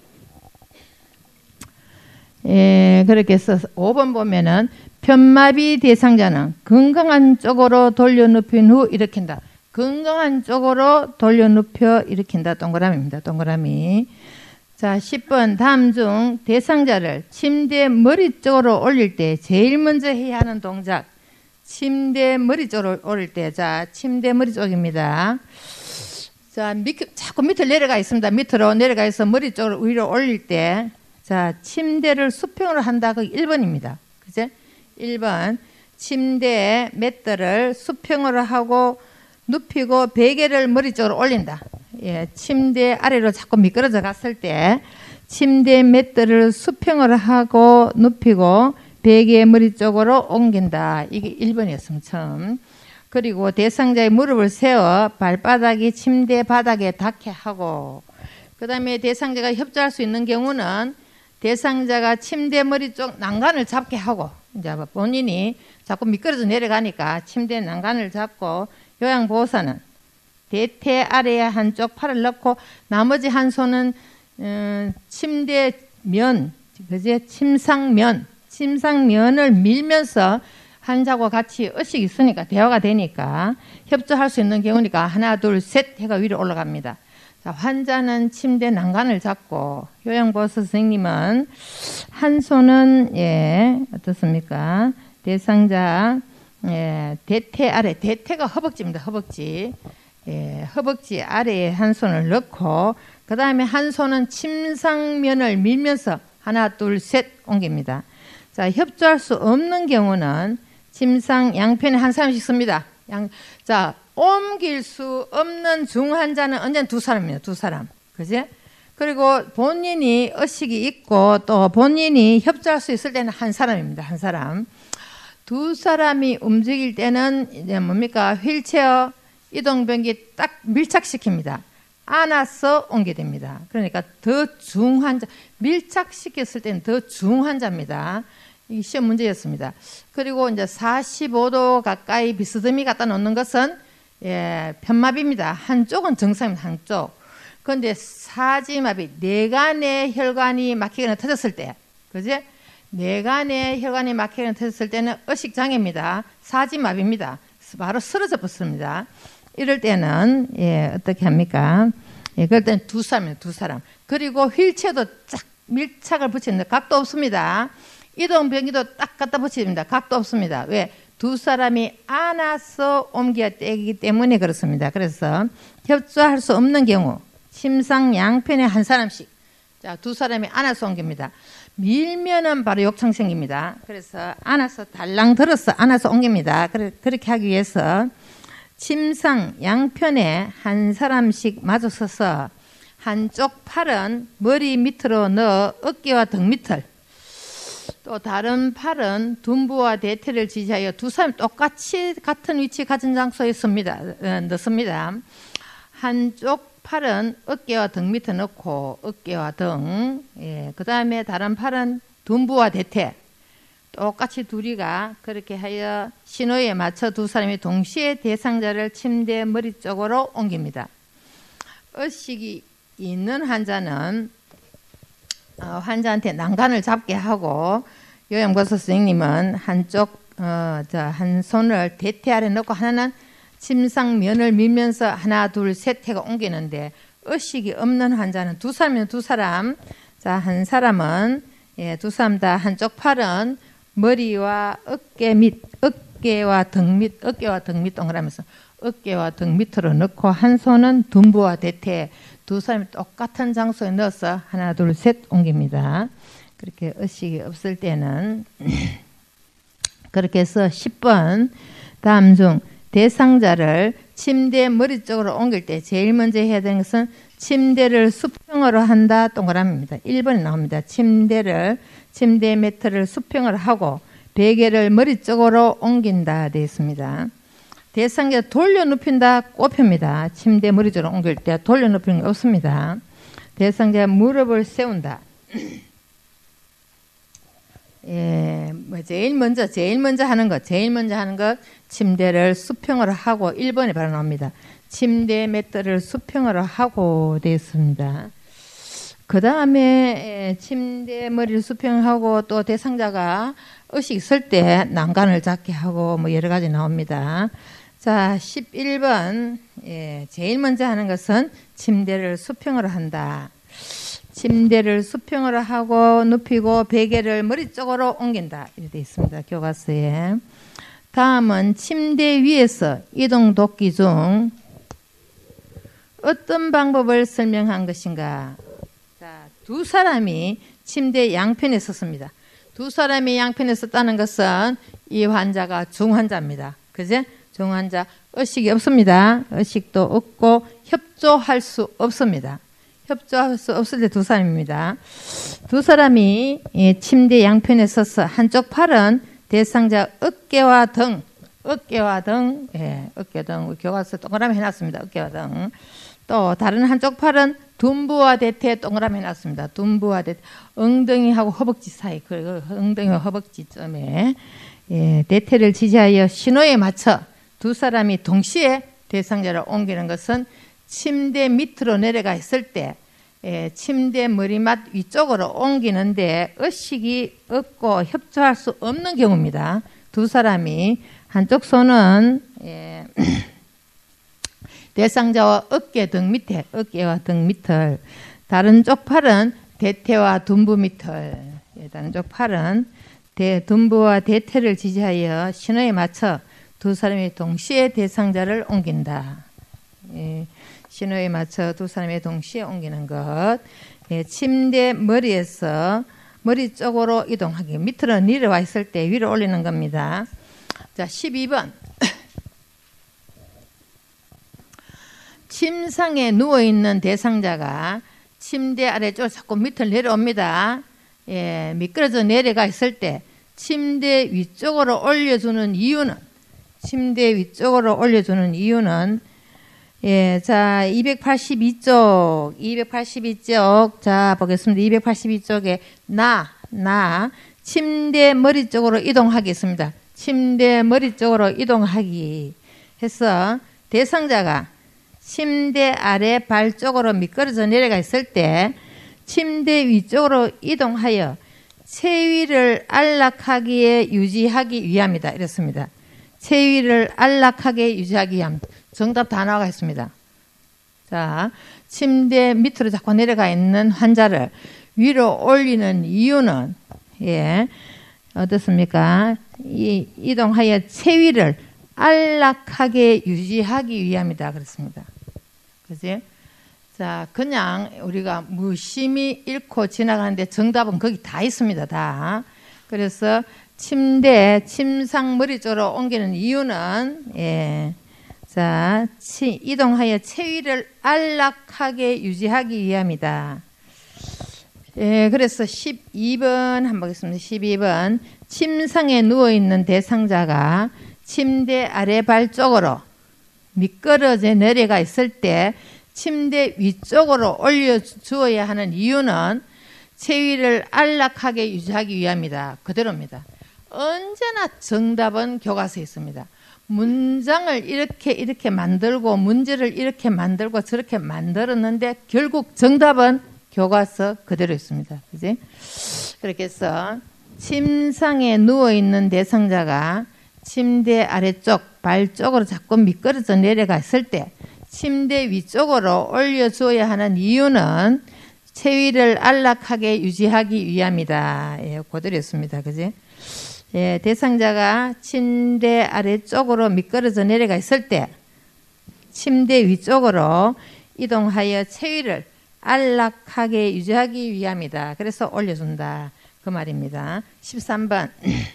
그렇게 해서 5번 보면은 편마비 대상자는 건강한 쪽으로 돌려 눕힌 후 일으킨다. 건강한 쪽으로 돌려 눕혀 일으킨다. 동그라미입니다. 동그라미. 자, 10번 다음 중 대상자를 침대 머리 쪽으로 올릴 때 제일 먼저 해야 하는 동작. 침대 머리 쪽으로 올릴 때. 자, 침대 머리 쪽입니다. 자, 자꾸 밑으로 내려가 있습니다. 밑으로 내려가 있어 머리 쪽으로 위로 올릴 때. 자, 침대를 수평으로 한다. 그 1번입니다. 그죠? 1번. 침대 매트를 수평으로 하고 눕히고 베개를 머리 쪽으로 올린다. 침대 아래로 자꾸 미끄러져 갔을 때 침대 매트를 수평으로 하고 눕히고 베개 머리 쪽으로 옮긴다. 이게 1번이었습니다. 처음. 그리고 대상자의 무릎을 세워 발바닥이 침대 바닥에 닿게 하고, 그 다음에 대상자가 협조할 수 있는 경우는 대상자가 침대 머리 쪽 난간을 잡게 하고, 이제 본인이 자꾸 미끄러져 내려가니까 침대 난간을 잡고, 요양보호사는 대퇴 아래에 한쪽 팔을 넣고 나머지 한 손은 침대 면, 그지? 침상면을 밀면서 환자와 같이 의식이 있으니까 대화가 되니까 협조할 수 있는 경우니까 하나 둘 셋 해가 위로 올라갑니다. 자, 환자는 침대 난간을 잡고 요양보호사 선생님은 한 손은 어떻습니까? 대상자 대퇴 아래, 대퇴가 허벅지입니다. 허벅지. 허벅지 아래에 한 손을 넣고 그 다음에 한 손은 침상면을 밀면서 하나 둘 셋 옮깁니다. 자, 협조할 수 없는 경우는 침상 양편에 한 사람씩 씁니다. 자, 옮길 수 없는 중환자는 언제나 두 사람입니다. 두 사람. 그지? 그리고 본인이 의식이 있고 또 본인이 협조할 수 있을 때는 한 사람입니다. 한 사람. 두 사람이 움직일 때는 이제 뭡니까? 휠체어 이동변기 딱 밀착시킵니다. 안아서 옮게 됩니다. 그러니까 더 중환자, 밀착시켰을 때는 더 중환자입니다. 이 시험 문제였습니다. 그리고 이제 45도 가까이 비스듬히 갖다 놓는 것은 편마비입니다. 한쪽은 정상입니다. 한쪽. 그런데 사지마비, 뇌간의 혈관이 막히거나 터졌을 때, 그지? 뇌간의 혈관이 막히거나 터졌을 때는 의식장애입니다. 사지마비입니다. 바로 쓰러져 버립니다. 이럴 때는 어떻게 합니까? 그럴 때는 두 사람이에요. 두 사람. 그리고 휠체어도 쫙 밀착을 붙이는데 각도 없습니다. 이동변기도 딱 갖다 붙입니다. 각도 없습니다. 왜? 두 사람이 안아서 옮겨야 되기 때문에 그렇습니다. 그래서 협조할 수 없는 경우 침상 양편에 한 사람씩, 자, 두 사람이 안아서 옮깁니다. 밀면은 바로 욕창 생깁니다. 그래서 안아서 달랑 들어서 안아서 옮깁니다. 그렇게 하기 위해서 침상 양편에 한 사람씩 마주 서서 한쪽 팔은 머리 밑으로 넣어 어깨와 등 밑을, 또 다른 팔은 둔부와 대퇴를 지지하여 두 사람이 똑같이 같은 위치 같은 장소에 넣습니다. 한쪽 팔은 어깨와 등 밑에 넣고 어깨와 등, 그 다음에 다른 팔은 둔부와 대퇴, 똑같이 둘이가 그렇게 하여 신호에 맞춰 두 사람이 동시에 대상자를 침대 머리 쪽으로 옮깁니다. 의식이 있는 환자는 환자한테 난간을 잡게 하고 요양보호사 선생님은 한쪽 한 손을 대퇴 아래 넣고 하나는 침상면을 밀면서 하나 둘 셋 해가 옮기는데 의식이 없는 환자는 두 사람이면 두 사람, 자, 한 사람은 두 사람 다 한쪽 팔은 머리와 어깨 밑, 어깨와 등 밑 동그라면서 어깨와 등 밑으로 넣고 한 손은 둔부와 대퇴, 두 사람이 똑같은 장소에 넣어서 하나 둘 셋 옮깁니다. 그렇게 의식이 없을 때는 그렇게 해서 10번 다음 중 대상자를 침대 머리 쪽으로 옮길 때 제일 먼저 해야 되는 것은 침대를 수평으로 한다 동그라미입니다. 1번에 나옵니다. 침대 매트를 수평을 하고 베개를 머리 쪽으로 옮긴다 되어 있습니다. 대상자 돌려 눕힌다 꼽힙니다. 침대 머리 쪽으로 옮길 때 돌려 눕히는 게 없습니다. 대상자 무릎을 세운다. 제일 먼저 하는 것 침대를 수평으로 하고 1번에 바로 나옵니다. 침대 매트를 수평으로 하고 되어 있습니다. 그 다음에 침대 머리를 수평하고 또 대상자가 의식 있을 때 난간을 잡게 하고 뭐 여러 가지 나옵니다. 자, 11번 제일 먼저 하는 것은 침대를 수평으로 한다. 침대를 수평으로 하고 눕히고 베개를 머리 쪽으로 옮긴다. 이렇게 되어 있습니다. 교과서에. 다음은 침대 위에서 이동 돕기 중 어떤 방법을 설명한 것인가. 자, 두 사람이 침대 양편에 섰습니다. 두 사람이 양편에 섰다는 것은 이 환자가 중환자입니다. 그제? 중환자. 의식이 없습니다. 의식도 없고 협조할 수 없습니다. 협조할 수 없을 때 두 사람입니다. 두 사람이 침대 양편에 서서 한쪽 팔은 대상자 어깨와 등, 교과서 동그라미 해놨습니다. 어깨와 등. 또 다른 한쪽 팔은 둔부와 대퇴 동그라미 해놨습니다. 둔부와 대퇴, 엉덩이하고 허벅지 사이, 그리고 엉덩이와 허벅지점에 대퇴를 지지하여 신호에 맞춰 두 사람이 동시에 대상자를 옮기는 것은 침대 밑으로 내려가 있을 때 침대 머리맡 위쪽으로 옮기는데 의식이 없고 협조할 수 없는 경우입니다. 두 사람이 한쪽 손은 대상자와 어깨 등 밑에, 어깨와 등 밑을, 다른 쪽 팔은 대퇴와 둔부 밑을, 다른 쪽 팔은 둔부와 대퇴를 지지하여 신호에 맞춰 두 사람이 동시에 대상자를 옮긴다. 신호에 맞춰 두 사람이 동시에 옮기는 것. 침대 머리에서 머리 쪽으로 이동하기. 밑으로 내려와 있을 때 위로 올리는 겁니다. 자, 12번. 침상에 누워있는 대상자가 침대 아래쪽으로 자꾸 밑을 내려옵니다. 미끄러져 내려가 있을 때 침대 위쪽으로 올려주는 이유는, 침대 위쪽으로 올려주는 이유는, 자, 282쪽, 자, 보겠습니다. 282쪽에 침대 머리 쪽으로 이동하겠습니다. 침대 머리 쪽으로 이동하기 해서 대상자가 침대 아래 발 쪽으로 미끄러져 내려가 있을 때 침대 위쪽으로 이동하여 체위를 안락하게 유지하기 위함이다. 이렇습니다. 체위를 안락하게 유지하기 위함. 정답 다 나와 있습니다. 자, 침대 밑으로 자꾸 내려가 있는 환자를 위로 올리는 이유는, 어떻습니까? 이동하여 체위를 안락하게 유지하기 위함이다. 그렇습니다. 그지? 자, 그냥 우리가 무심히 읽고 지나가는데 정답은 거기 다 있습니다. 다. 그래서 침상 머리 쪽으로 옮기는 이유는, 자, 이동하여 체위를 안락하게 유지하기 위함이다. 그래서 12번 한번 보겠습니다. 12번. 침상에 누워있는 대상자가 침대 아래 발 쪽으로 미끄러져 내려가 있을 때 침대 위쪽으로 올려주어야 하는 이유는 체위를 안락하게 유지하기 위함이다. 그대로입니다. 언제나 정답은 교과서에 있습니다. 문장을 이렇게 만들고 문제를 이렇게 만들고 저렇게 만들었는데 결국 정답은 교과서 그대로 있습니다. 그지? 그렇게 해서 침상에 누워있는 대상자가 침대 아래쪽, 발 쪽으로 자꾸 미끄러져 내려가 있을 때 침대 위쪽으로 올려줘야 하는 이유는 체위를 안락하게 유지하기 위함이다. 그대로였습니다. 그지? 대상자가 침대 아래쪽으로 미끄러져 내려가 있을 때 침대 위쪽으로 이동하여 체위를 안락하게 유지하기 위함이다. 그래서 올려준다. 그 말입니다. 13번.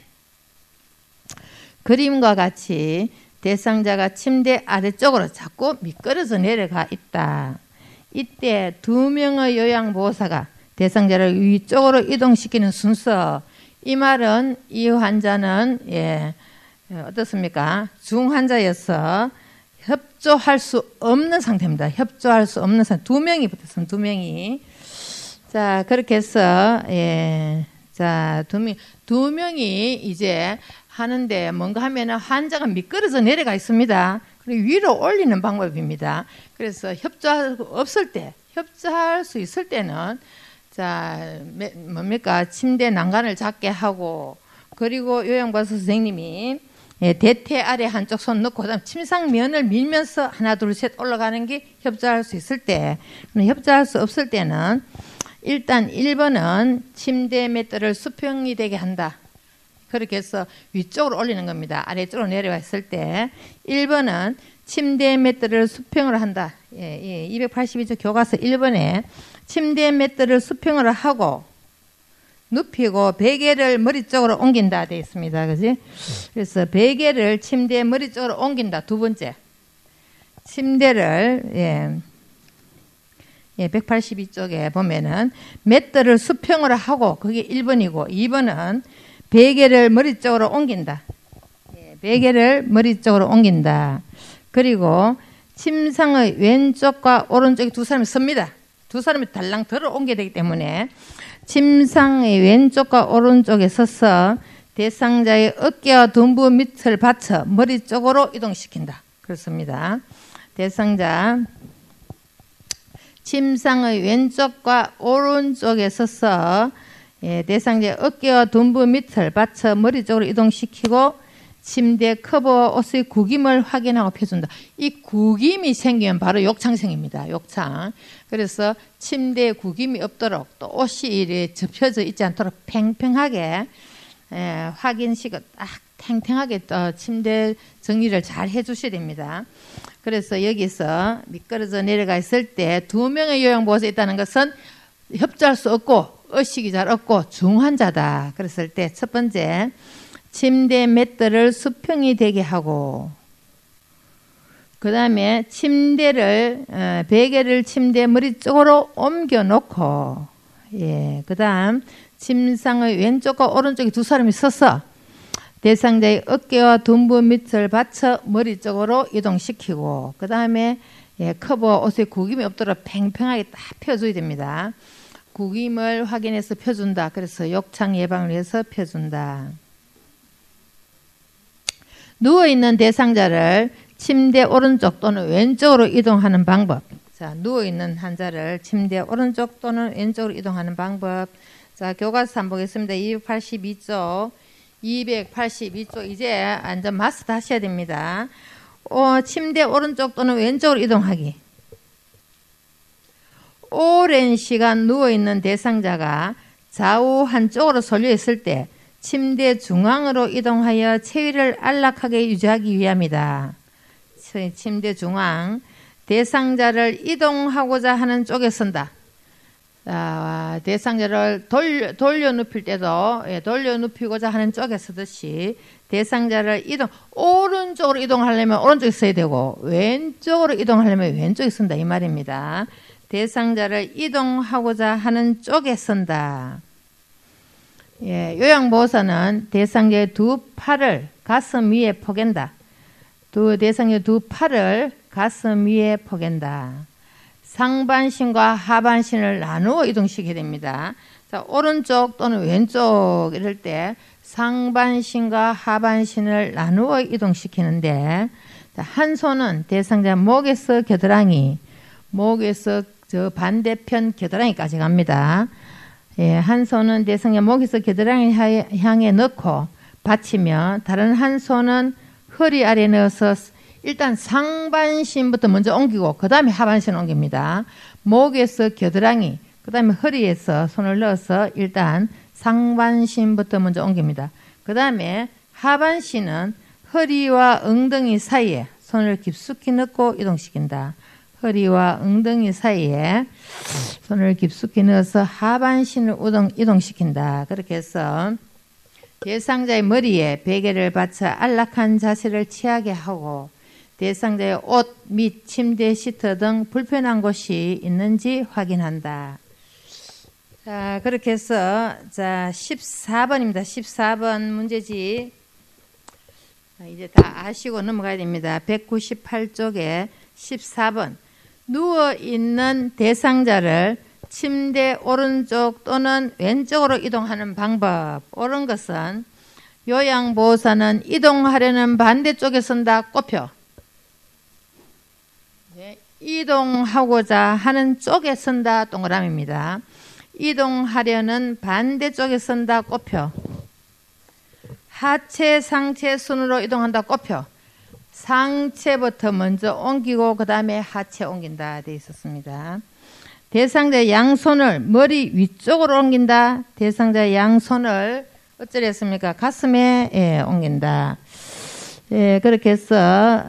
그림과 같이 대상자가 침대 아래쪽으로 자꾸 미끄러져 내려가 있다. 이때 두 명의 요양보호사가 대상자를 위쪽으로 이동시키는 순서. 이 말은 이 환자는 어떻습니까? 중환자여서 협조할 수 없는 상태입니다. 협조할 수 없는 상태. 두 명이 붙었습니다. 두 명이. 자, 그렇게 해서 자, 두 명이 이제 하는데 뭔가 하면은 환자가 미끄러져 내려가 있습니다. 그리고 위로 올리는 방법입니다. 그래서 협조할 수 없을 때, 협조할 수 있을 때는 자, 뭡니까? 침대 난간을 잡게 하고, 그리고 요양보호사 선생님이 대퇴 아래 한쪽 손 넣고, 그다음 침상면을 밀면서 하나, 둘, 셋 올라가는 게 협조할 수 있을 때, 협조할 수 없을 때는 일단 1번은 침대 매트를 수평이 되게 한다. 그렇게 해서 위쪽으로 올리는 겁니다. 아래쪽으로 내려와 있을 때. 1번은 침대 매트를 수평을 한다. 282조 교과서 1번에 침대 매트를 수평을 하고 눕히고 베개를 머리 쪽으로 옮긴다 되어 있습니다. 그지? 그래서 베개를 침대 머리 쪽으로 옮긴다. 두 번째. 침대를 182쪽에 보면은 매트를 수평을 하고 그게 1번이고 2번은 베개를 머리 쪽으로 옮긴다. 베개를 머리 쪽으로 옮긴다. 그리고 침상의 왼쪽과 오른쪽에 두 사람이 섭니다. 두 사람이 달랑 들어 옮겨야 되기 때문에 침상의 왼쪽과 오른쪽에 서서 대상자의 어깨와 둔부 밑을 받쳐 머리 쪽으로 이동시킨다. 그렇습니다. 대상자 침상의 왼쪽과 오른쪽에 서서 대상자의 어깨와 둔부 밑을 받쳐 머리 쪽으로 이동시키고 침대 커버 옷의 구김을 확인하고 펴준다. 이 구김이 생기면 바로 욕창생입니다. 욕창. 그래서 침대에 구김이 없도록 또 옷이 이렇게 접혀져 있지 않도록 팽팽하게 확인식을 딱 탱탱하게 침대 정리를 잘 해주셔야 됩니다. 그래서 여기서 미끄러져 내려가 있을 때 2명의 요양보호사 있다는 것은 협조할 수 없고 의식이 잘 없고 중환자다. 그랬을 때 첫 번째 침대 매트를 수평이 되게 하고 그 다음에 침대를 베개를 침대 머리 쪽으로 옮겨 놓고 그 다음 침상의 왼쪽과 오른쪽에 두 사람이 서서 대상자의 어깨와 둔부 밑을 받쳐 머리 쪽으로 이동시키고 그 다음에 커버 옷에 구김이 없도록 팽팽하게 딱 펴줘야 됩니다. 구김을 확인해서 펴준다. 그래서 욕창 예방을 위해서 펴준다. 누워있는 대상자를 침대 오른쪽 또는 왼쪽으로 이동하는 방법. 자, 누워있는 환자를 침대 오른쪽 또는 왼쪽으로 이동하는 방법. 자, 교과서 한번 보겠습니다. 282쪽. 282쪽 이제 완전 마스터 하셔야 됩니다. 침대 오른쪽 또는 왼쪽으로 이동하기. 오랜 시간 누워있는 대상자가 좌우 한쪽으로 쏠려 있을 때 침대 중앙으로 이동하여 체위를 안락하게 유지하기 위함이다. 침대 중앙, 대상자를 이동하고자 하는 쪽에 선다. 대상자를 돌려 눕힐 때도 돌려 눕히고자 하는 쪽에 서듯이 대상자를 오른쪽으로 이동하려면 오른쪽에 서야 되고 왼쪽으로 이동하려면 왼쪽에 선다 이 말입니다. 대상자를 이동하고자 하는 쪽에 선다. 요양보호사는 대상자의 두 팔을 가슴 위에 포갠다. 대상자의 두 팔을 가슴 위에 포갠다. 상반신과 하반신을 나누어 이동시켜야 됩니다. 자, 오른쪽 또는 왼쪽 이럴 때 상반신과 하반신을 나누어 이동시키는데 한 손은 대상자 목에서 겨드랑이, 목에서 저 반대편 겨드랑이까지 갑니다. 한 손은 대상자 목에서 겨드랑이 향해 넣고 받치며 다른 한 손은 허리 아래 넣어서 일단 상반신부터 먼저 옮기고 그 다음에 하반신을 옮깁니다. 목에서 겨드랑이, 그 다음에 허리에서 손을 넣어서 일단 상반신부터 먼저 옮깁니다. 그 다음에 하반신은 허리와 엉덩이 사이에 손을 깊숙이 넣고 이동시킨다. 허리와 엉덩이 사이에 손을 깊숙이 넣어서 하반신을 이동시킨다. 그렇게 해서 대상자의 머리에 베개를 받쳐 안락한 자세를 취하게 하고 대상자의 옷 및 침대 시트 등 불편한 곳이 있는지 확인한다. 자, 그렇게 해서 14번입니다. 14번 문제지. 이제 다 아시고 넘어가야 됩니다. 198쪽에 14번. 누워 있는 대상자를 침대 오른쪽 또는 왼쪽으로 이동하는 방법. 옳은 것은 요양보호사는 이동하려는 반대쪽에 선다. 꼽혀. 이동하고자 하는 쪽에 선다. 동그라미입니다. 이동하려는 반대쪽에 선다. 꼽혀. 하체, 상체 순으로 이동한다. 꼽혀. 상체부터 먼저 옮기고 그 다음에 하체 옮긴다. 되어 있었습니다. 대상자 양손을 머리 위쪽으로 옮긴다. 대상자 양손을 어쩌랬습니까? 가슴에 옮긴다. 그렇게 해서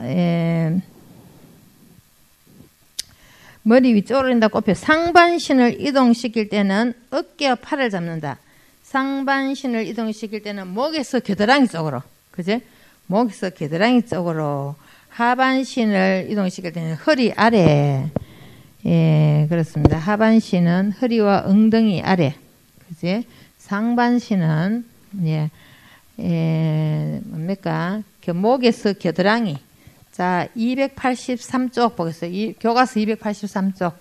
머리 위쪽으로 옮긴다. 꼽혀. 상반신을 이동시킬 때는 어깨와 팔을 잡는다. 상반신을 이동시킬 때는 목에서 겨드랑이 쪽으로, 그제? 목에서 겨드랑이 쪽으로. 하반신을 이동시킬 때는 허리 아래. 그렇습니다. 하반신은 허리와 엉덩이 아래. 그제? 상반신은 뭡니까? 목에서 겨드랑이. 자, 283쪽 보겠어요. 교과서 283쪽.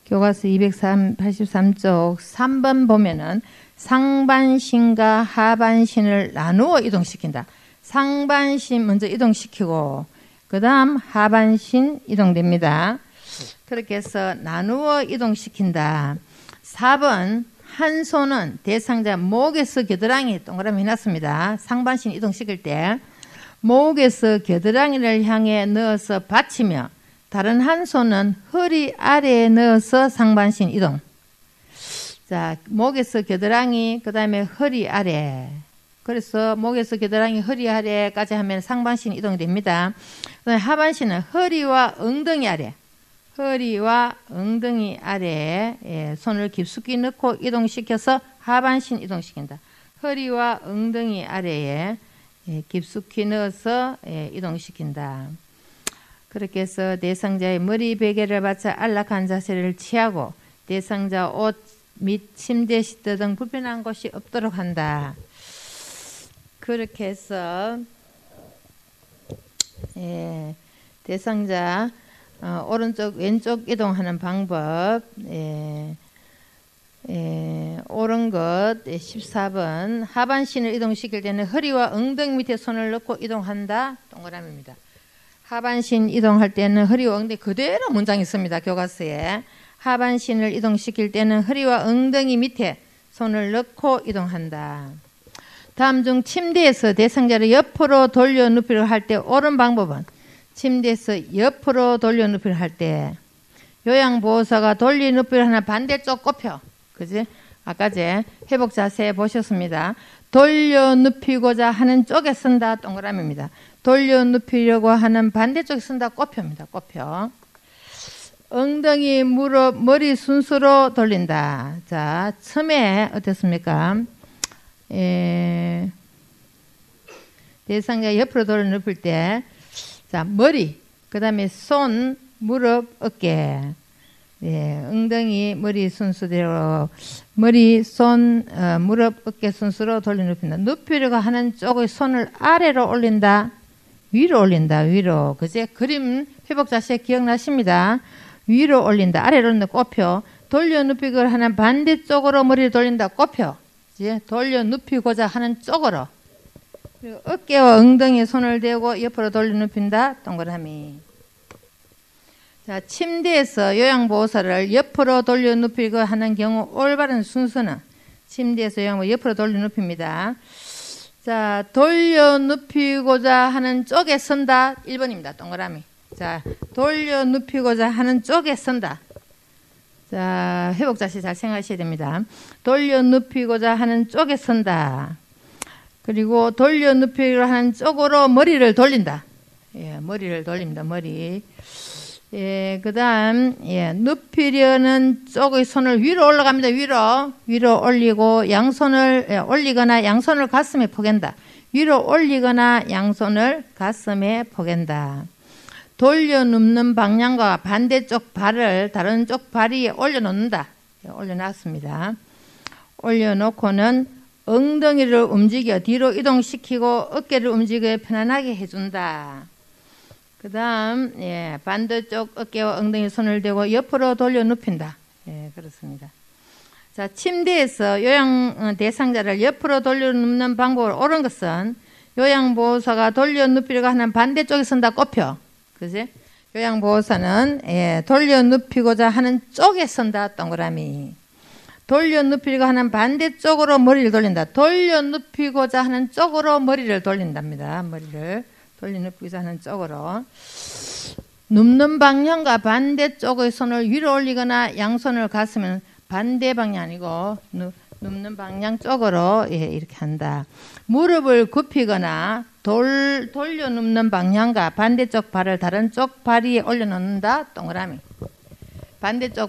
교과서 283쪽 3번 보면은 상반신과 하반신을 나누어 이동시킨다. 상반신 먼저 이동시키고 그 다음 하반신 이동됩니다. 그렇게 해서 나누어 이동시킨다. 4번 한 손은 대상자 목에서 겨드랑이 동그라미 해놨습니다. 상반신 이동시킬 때 목에서 겨드랑이를 향해 넣어서 받치며 다른 한 손은 허리 아래에 넣어서 상반신 이동. 자, 목에서 겨드랑이, 그 다음에 허리 아래. 그래서 목에서 겨드랑이, 허리 아래까지 하면 상반신 이동이 됩니다. 그다음에 하반신은 허리와 엉덩이 아래. 허리와 엉덩이 아래에 손을 깊숙이 넣고 이동시켜서 하반신 이동시킨다. 허리와 엉덩이 아래에 깊숙이 넣어서 이동시킨다. 그렇게 해서 대상자의 머리 베개를 받쳐 안락한 자세를 취하고 대상자 옷 및 침대 시트 등 불편한 곳이 없도록 한다. 그렇게 해서 대상자 오른쪽 왼쪽 이동하는 방법 옳은 것 14번 하반신을 이동시킬 때는 허리와 엉덩이 밑에 손을 넣고 이동한다. 동그라미입니다. 하반신 이동할 때는 허리와 엉덩이 그대로 문장이 있습니다. 교과서에 하반신을 이동시킬 때는 허리와 엉덩이 밑에 손을 넣고 이동한다. 다음 중 침대에서 대상자를 옆으로 돌려 눕히려 할 때 옳은 방법은 침대에서 옆으로 돌려 눕히려 할 때 요양보호사가 돌려 눕히려 하는 반대쪽 꼽혀. 그지? 아까 제 회복 자세 보셨습니다. 돌려 눕히고자 하는 쪽에 쓴다. 동그라미입니다. 돌려 눕히려고 하는 반대쪽에 쓴다. 꼽혀입니다. 꼽혀. 엉덩이, 무릎, 머리 순서로 돌린다. 자, 처음에 어땠습니까? 대상자 옆으로 돌려 눕힐 때, 자, 머리, 그 다음에 손, 무릎, 어깨. 엉덩이, 머리 순서대로, 머리, 손, 무릎, 어깨 순서로 돌려 눕힌다. 눕히려고 하는 쪽의 손을 아래로 올린다. 위로 올린다. 위로. 그제 그림 회복 자세 기억나십니다. 위로 올린다. 아래로 올린다. 꼽혀. 돌려 눕히고자 하는 반대쪽으로 머리를 돌린다. 꼽혀. 이제 돌려 눕히고자 하는 쪽으로. 그리고 어깨와 엉덩이에 손을 대고 옆으로 돌려 눕힌다. 동그라미. 자, 침대에서 요양보호사를 옆으로 돌려 눕히고 하는 경우 올바른 순서는 침대에서 요양보호사 옆으로 돌려 눕힙니다. 자, 돌려 눕히고자 하는 쪽에 선다. 1번입니다. 동그라미. 자, 돌려 눕히고자 하는 쪽에 선다. 자, 회복 자세 잘 생각하셔야 됩니다. 돌려 눕히고자 하는 쪽에 선다. 그리고 돌려 눕히고자 하는 쪽으로 머리를 돌린다. 머리를 돌립니다. 머리. 그 다음, 눕히려는 쪽의 손을 위로 올라갑니다. 위로 올리고 양손을 올리거나 양손을 가슴에 포갠다. 위로 올리거나 양손을 가슴에 포갠다. 돌려 눕는 방향과 반대쪽 발을 다른 쪽 발 위에 올려놓는다. 올려놨습니다. 올려놓고는 엉덩이를 움직여 뒤로 이동시키고 어깨를 움직여 편안하게 해준다. 그 다음 반대쪽 어깨와 엉덩이 손을 대고 옆으로 돌려 눕힌다. 그렇습니다. 자, 침대에서 요양 대상자를 옆으로 돌려 눕는 방법을 옳은 것은 요양보호사가 돌려 눕히려고 하는 반대쪽에 선다. 꼽혀. 그지? 요양보호사는 돌려 눕히고자 하는 쪽에 선다. 동그라미. 돌려 눕히려고 하는 반대쪽으로 머리를 돌린다. 돌려 눕히고자 하는 쪽으로 머리를 돌린답니다. 머리를 돌려 눕히고자 하는 쪽으로. 눕는 방향과 반대쪽의 손을 위로 올리거나 양손을 가슴은 반대 방향 아니고 눕는 방향 쪽으로 이렇게 한다. 무릎을 굽히거나 돌려 눕는 방향과 반대쪽 발을 다른 쪽 발 위에 올려놓는다. 동그라미. 반대쪽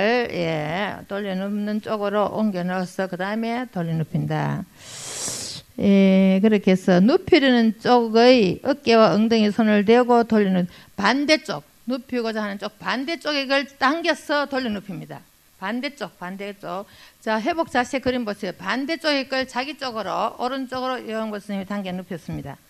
발을 돌려 눕는 쪽으로 옮겨 넣어서 그 다음에 돌려 눕힌다. 그렇게 해서 눕히려는 쪽의 어깨와 엉덩이 손을 대고 돌려 눕 반대쪽 눕히고자 하는 쪽 반대쪽에 이걸 당겨서 돌려 눕힙니다. 반대쪽. 자, 회복 자세 그림 보세요. 반대쪽에 걸 자기 쪽으로 오른쪽으로 요양보 선생님이 당겨 눕혔습니다.